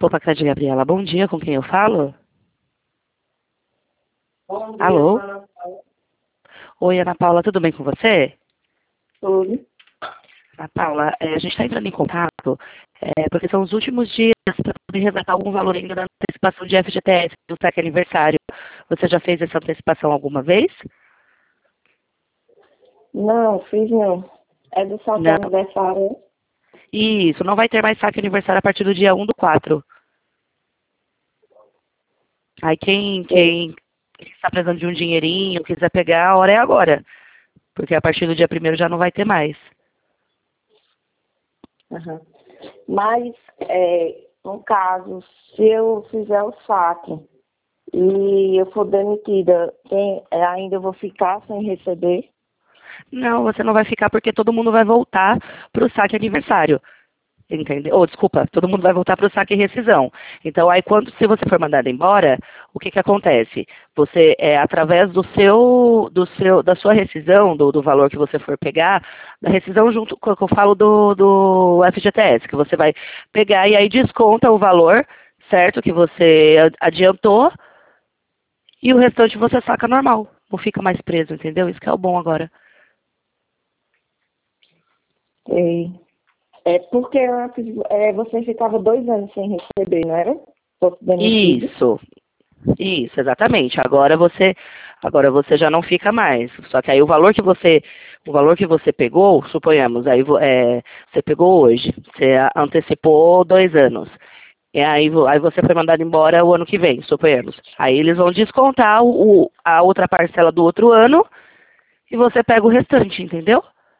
Poupacar de Gabriela, bom dia, com quem eu falo? Bom dia, Alô? Ana. Oi, Ana Paula, tudo bem com você? Tudo. Ana Paula, a gente está entrando em contato porque são os últimos dias para poder resgatar algum valor ainda da antecipação de FGTS, do TEC aniversário. Você já fez essa antecipação alguma vez? Não, fiz não. É do saque Não. aniversário. Isso, não vai ter mais saque aniversário a partir do dia 1/4. Aí quem está precisando de um dinheirinho, quiser pegar, a hora é agora. Porque a partir do dia 1º já não vai ter mais. Aham. Mas, no caso, se eu fizer o saque e eu for demitida, ainda eu vou ficar sem receber? Não, você não vai ficar porque todo mundo vai voltar para o saque aniversário. Entendeu? Ou, desculpa, todo mundo vai voltar para o saque e rescisão. Então, aí, se você for mandado embora, o que que acontece? Você, através da sua rescisão, do valor que você for pegar, da rescisão junto com o que eu falo do FGTS, que você vai pegar e aí desconta o valor, certo? Que você adiantou, e o restante você saca normal. Não fica mais preso, entendeu? Isso que é o bom agora. Sei. É porque antes você ficava 2 anos sem receber, não era? Fosse demitido. Isso, exatamente. Agora você já não fica mais. Só que aí o valor que você pegou, suponhamos, aí você pegou hoje, você antecipou 2 anos. E aí você foi mandado embora o ano que vem, suponhamos. Aí eles vão descontar a outra parcela do outro ano e você pega o restante, entendeu?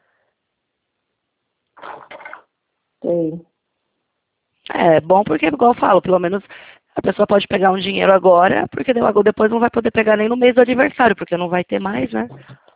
Sei. É bom porque, igual eu falo, pelo menos a pessoa pode pegar um dinheiro agora, porque depois não vai poder pegar nem no mês do aniversário, porque não vai ter mais, né?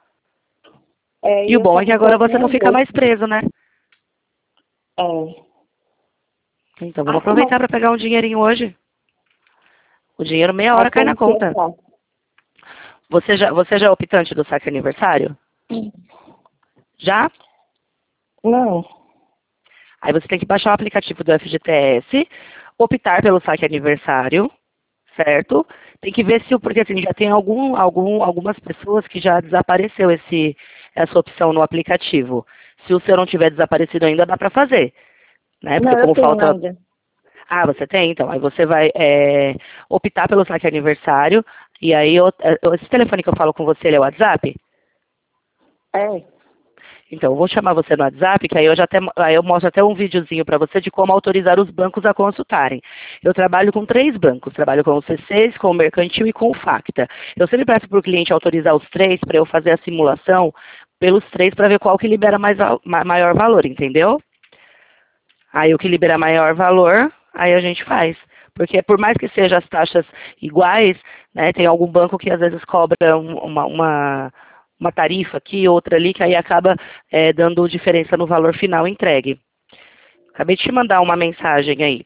E E o eu bom é que também agora estou você sem não o fica mais gosto. preso, né? É. Então vamos Aí como é, aproveitar para pegar um dinheirinho hoje. O dinheiro meia aí hora cai na como que eu conta. faço? Você já é optante do saque aniversário? Já? Não. Aí você tem que baixar o aplicativo do FGTS, optar pelo saque aniversário, certo? Tem que ver se, porque assim, já tem algumas pessoas que já desapareceu essa opção no aplicativo. Se o seu não tiver desaparecido ainda, dá para fazer, né? Porque Não, eu como tenho falta. ainda. Ah, você tem? Então, aí você vai optar pelo saque aniversário, e aí esse telefone que eu falo com você, ele é o WhatsApp? É. Então, eu vou chamar você no WhatsApp, que aí eu mostro até um videozinho para você de como autorizar os bancos a consultarem. Eu trabalho com 3 bancos, trabalho com o C6, com o Mercantil e com o Facta. Eu sempre peço para o cliente autorizar os 3 para eu fazer a simulação pelos 3 para ver qual que libera maior valor, entendeu? Aí o que libera maior valor, aí a gente faz. Porque por mais que sejam as taxas iguais, né, tem algum banco que às vezes cobra uma tarifa aqui, outra ali, que aí acaba dando diferença no valor final entregue. Acabei de te mandar uma mensagem aí.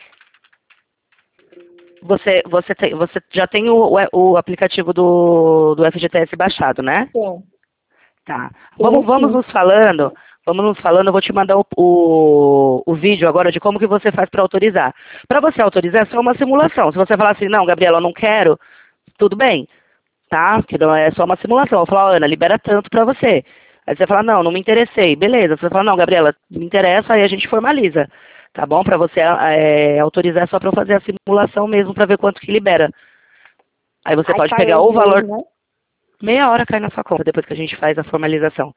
Você já tem o aplicativo do FGTS baixado, né? Sim. Tá. Sim, Vamos sim. nos falando. Vamos nos falando, eu vou te mandar o vídeo agora de como que você faz para autorizar. Para você autorizar, é só uma simulação. Se você falar assim, não, Gabriela, eu não quero, tudo bem, tá? Que não é só uma simulação. Eu vou falar, Ana, libera tanto para você. Aí você fala, não, não me interessei. Beleza. Você fala, não, Gabriela, me interessa, aí a gente formaliza. Tá bom? Para você autorizar só para eu fazer a simulação mesmo, para ver quanto que libera. Aí você Aí pode cai pegar hoje o valor, mesmo, né? meia hora cai na sua conta, depois que a gente faz a formalização.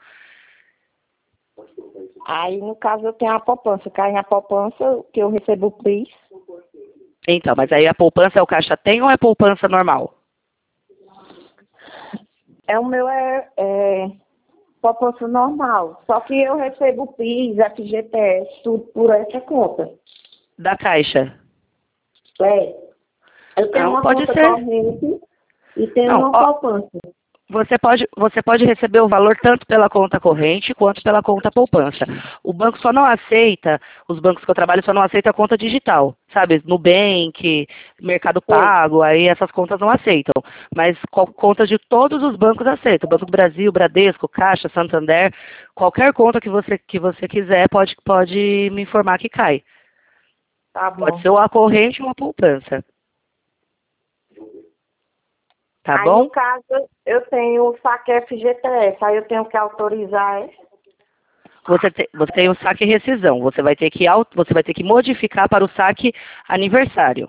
Aí, no caso, eu tenho a poupança. Cai na poupança que eu recebo o PIS. Então, mas aí a poupança é o caixa tem ou é poupança normal? O meu poupança normal. Só que eu recebo o PIS, FGTS, tudo por essa conta. Da caixa? É. Eu tenho Não, uma pode conta ser. corrente e tenho Não, uma ó, poupança. você pode receber o valor tanto pela conta corrente quanto pela conta poupança. O banco só não aceita, os bancos que eu trabalho só não aceitam a conta digital, sabe? Nubank, Mercado Sei. Pago, aí essas contas não aceitam. Mas contas de todos os bancos aceitam. Banco do Brasil, Bradesco, Caixa, Santander, qualquer conta que você quiser pode me informar que cai. Tá Pode bom. ser uma corrente ou uma poupança. Tá Aí, bom? no caso, eu tenho o saque FGTS, aí eu tenho que autorizar, Você tem o saque rescisão. Você vai ter que modificar para o saque aniversário.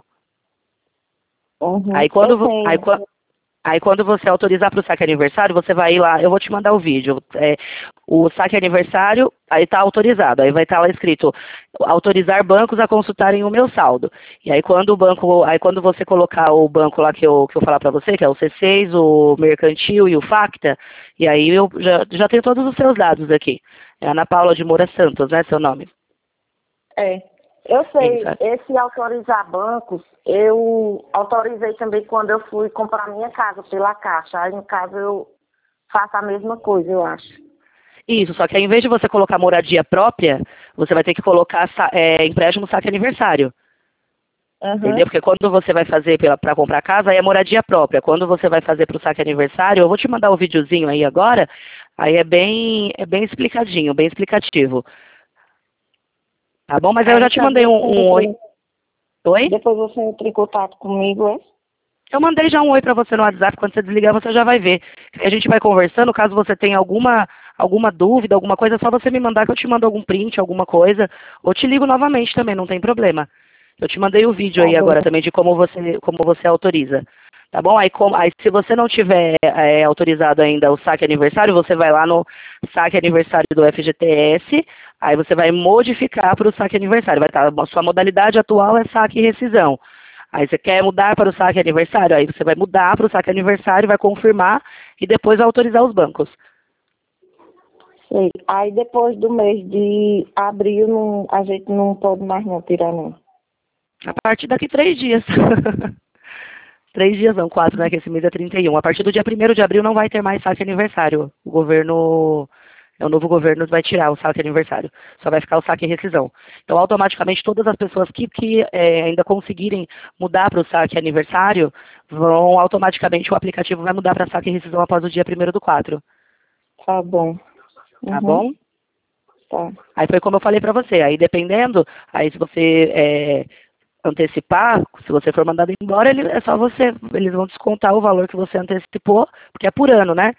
Uhum. Aí Eu quando, tenho. aí quando você autorizar para o saque aniversário, você vai ir lá, eu vou te mandar o vídeo. O saque aniversário, aí está autorizado. Aí vai estar lá escrito, autorizar bancos a consultarem o meu saldo. E aí quando você colocar o banco lá que eu falar para você, que é o C6, o Mercantil e o Facta, e aí eu já tenho todos os seus dados aqui. É Ana Paula de Moura Santos, né, seu nome? É. Eu Isso. sei, esse autorizar bancos, eu autorizei também quando eu fui comprar minha casa pela Caixa. Aí, no caso, eu faço a mesma coisa, eu acho. Isso, só que ao invés de você colocar moradia própria, você vai ter que colocar empréstimo saque aniversário. Uhum. Entendeu? Porque quando você vai fazer para comprar casa, aí é moradia própria. Quando você vai fazer para o saque aniversário, eu vou te mandar o videozinho aí agora, aí é bem explicadinho, bem explicativo. Tá bom? Mas aí eu já Aí te mandei também um oi. Oi? depois você entra em contato comigo, é? Eu mandei já um oi para você no WhatsApp, quando você desligar você já vai ver. A gente vai conversando, caso você tenha alguma dúvida, alguma coisa, é só você me mandar que eu te mando algum print, alguma coisa, ou te ligo novamente também, não tem problema. Eu te mandei o vídeo Tá aí bom. agora também de como você autoriza. Tá bom? Aí se você não tiver autorizado ainda o saque aniversário, você vai lá no saque aniversário do FGTS, aí você vai modificar para o saque aniversário. Vai estar, a sua modalidade atual é saque e rescisão. Aí você quer mudar para o saque aniversário, aí você vai mudar para o saque aniversário, vai confirmar e depois vai autorizar os bancos. Sei. Aí depois do mês de abril, a gente não pode mais não tirar, não. A partir daqui 3 dias. 3 dias não, 4, né? Que esse mês é 31. A partir do dia 1º de abril não vai ter mais saque aniversário. O novo governo vai tirar o saque aniversário. Só vai ficar o saque e rescisão. Então, automaticamente, todas as pessoas que ainda conseguirem mudar para o saque aniversário, automaticamente o aplicativo vai mudar para saque e rescisão após o dia 1º do 4. Tá bom. Tá Uhum. bom? Tá. Aí foi como eu falei para você. Aí dependendo, aí se você antecipar, se você for mandado embora, é só eles vão descontar o valor que você antecipou, porque é por ano, né?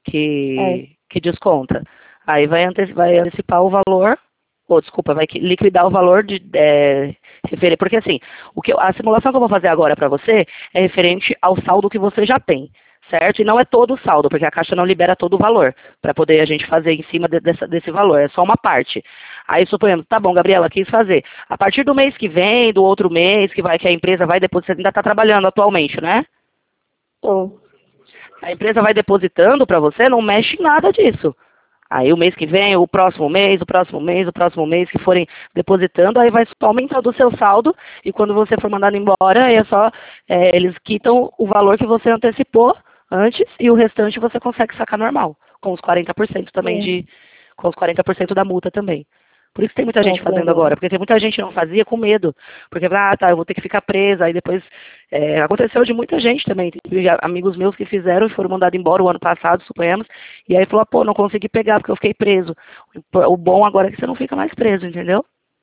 É. Que desconta. Aí vai antecipar o valor, ou desculpa, vai liquidar o valor referente, porque assim, a simulação que eu vou fazer agora para você é referente ao saldo que você já tem. Certo? E não é todo o saldo, porque a Caixa não libera todo o valor para poder a gente fazer em cima desse valor, é só uma parte. Aí suponhamos, tá bom, Gabriela, quis fazer. A partir do mês que vem, do outro mês, que a empresa vai depositar, você ainda está trabalhando atualmente, né? Tô. A empresa vai depositando para você, não mexe em nada disso. Aí o mês que vem, o próximo mês, o próximo mês, o próximo mês que forem depositando, aí vai só aumentando o seu saldo e quando você for mandado embora, aí eles quitam o valor que você antecipou antes e o restante você consegue sacar normal, com os 40% também Sim. com os 40% da multa também. Por isso que tem muita Tô gente fazendo agora, entendendo. porque tem muita gente que não fazia com medo, porque, tá, eu vou ter que ficar presa, aí depois, aconteceu de muita gente também, tem amigos meus que fizeram e foram mandados embora o ano passado, suponhamos, e aí falou, pô, não consegui pegar porque eu fiquei preso. O bom agora é que você não fica mais preso, entendeu?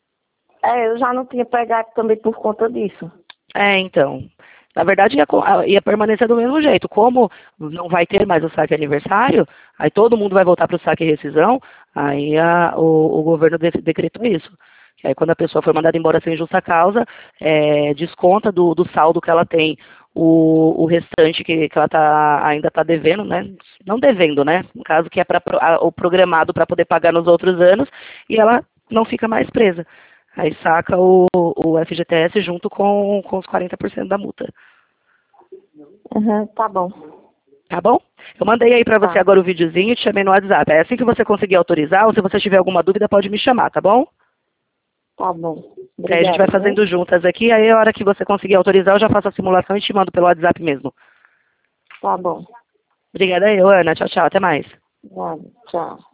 É, eu já não tinha pegado também por conta disso. Então. Na verdade, ia permanecer do mesmo jeito. Como não vai ter mais o saque aniversário, aí todo mundo vai voltar para o saque e rescisão, aí o governo decretou isso. Que aí quando a pessoa for mandada embora sem justa causa, desconta do saldo que ela tem o restante que ela ainda está devendo, né? Não devendo, né? No caso que é o programado para poder pagar nos outros anos, e ela não fica mais presa. Aí saca o FGTS junto com os 40% da multa. Uhum, tá bom. Tá bom? Eu mandei aí pra você Tá. agora o videozinho e te chamei no WhatsApp. É assim que você conseguir autorizar, ou se você tiver alguma dúvida, pode me chamar, tá bom? Tá bom. Que aí a gente vai Obrigada, viu? fazendo juntas aqui, aí a hora que você conseguir autorizar, eu já faço a simulação e te mando pelo WhatsApp mesmo. Tá bom. Obrigada aí, Ana. Tchau, tchau. Até mais. Obrigada. Tchau.